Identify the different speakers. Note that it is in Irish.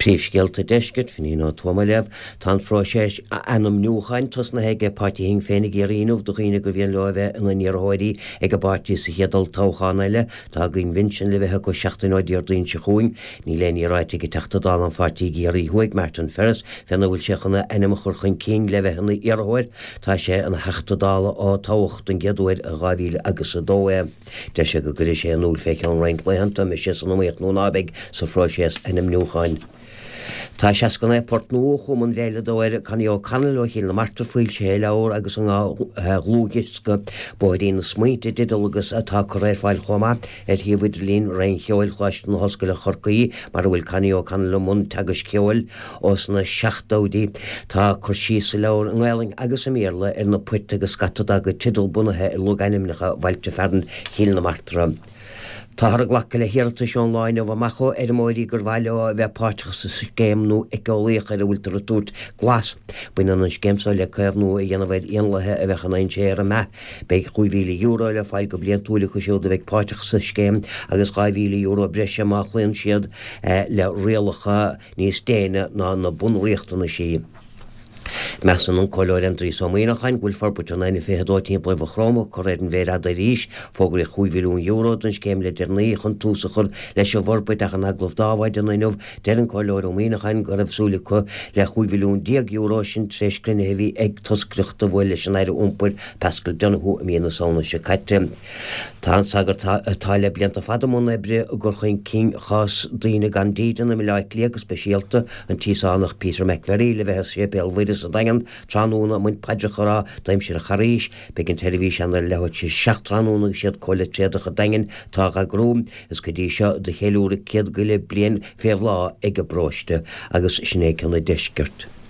Speaker 1: Príomhscéalta deisceart fin nó tuamaleh tá fráiséis anam nuúchain tos na heige pátíhing fénig íonmh do chuoine go bhíon lebheith ina níorthirí ag go báirtí sa chéadal táchaáile tá gin vinsin le bheitthe go 16 dín se chuin ní léní ráite go techtadá an fartíí géirí thuig Martin Ferris fena bhfuil sechanna enime chur chun cín le bheith ina iarthhair tá sé an heachtadála á táhacht an geadúir a gáhíle agus a dóe de se go gurí sé an úl féice an rein léhananta me sé san nóíocht nó nábeig sa fráiséis enam nuúchain. Tá seas gan éport nó chum an bhéile dóir caneo canal ó híl na marta fuil sé leabhar agus an glúgisca bóid íon smuointe didalgus atá chu réirfáil chomá híomhid líon réin cheoil chláist na hoscail a chorcaí mar bhfuil caneo canal mún teagas ceoil os na 16 tá chur sí sa leabhar an gáling agus am méle ar na puite agus scatadá go tidal bunathe i lugainimnecha bhailte fearn híl na martra. Tá ghlacha le hiirta seán láin bh macho ar móí gur bhile a bheith páteach sa scéimnú icáíoch ar a bhfuil tar tút glas. Buin an scéimsá le céimhnú a dhéanamhid ionlathe a bheitchan ein séar a me, beidh €2,000 le fáil go blion túla chu siúd a bheith páteach sa scéim agus €2,000 breise amach léon siad le réalacha níos déine ná na bunríochtainna sí. Meastan an choir an trí somíachchain ghfuil forbut an 95 buh chráma chu réad an bhéad a ríis fógur €2,000 an scéim le dernaí chun túsa chur leis se bhorpaid ach an aglah dáhaid an inmh dean an choir óíachchain go raibh súla chu le €2,000 sin tréis crunne hí ag toscreachta bhfuil leis an éire úmpair Pascal Donoghue a míana saona se caite. Tá sagur tá le blianta fadamón ebre gur chuin cí chas daoine gan dían na mileid léagus speisialta an tísánach Peter McVery le bheith sé belhhuiidir a dagan tránúna muint paidir chorá daim sé a charíis begin televísin ar lehaid sé 6 tránúna siad choile tréadacha dagan tá a grúm is go dtí seo de chéúra céad go le blion féomhlá ag go bráiste agus sinné chuna deisceart.